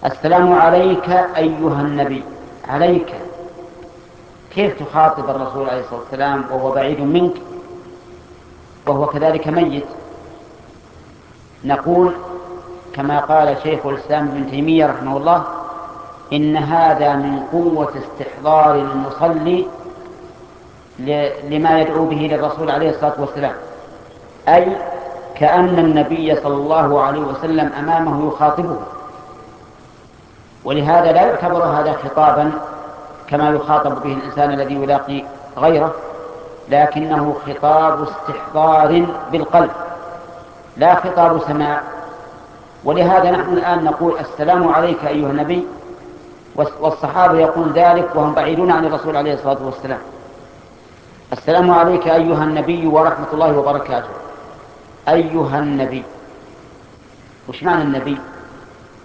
السلام عليك أيها النبي. عليك، كيف تخاطب الرسول عليه الصلاة والسلام وهو بعيد منك وهو كذلك ميت؟ نقول كما قال شيخ الإسلام ابن تيمية رحمه الله: إن هذا من قوة استحضار المصلي لما يدعو به للرسول عليه الصلاة والسلام، أي كأن النبي صلى الله عليه وسلم أمامه يخاطبه، ولهذا لا يعتبر هذا خطابا كما يخاطب به الإنسان الذي يلاقي غيره، لكنه خطاب استحضار بالقلب لا خطاب سماع. ولهذا نحن الآن نقول السلام عليك أيها النبي، والصحابة يقول ذلك وهم بعيدون عن الرسول عليه الصلاة والسلام. السلام عليك أيها النبي ورحمة الله وبركاته. أيها النبي، وش معنى النبي؟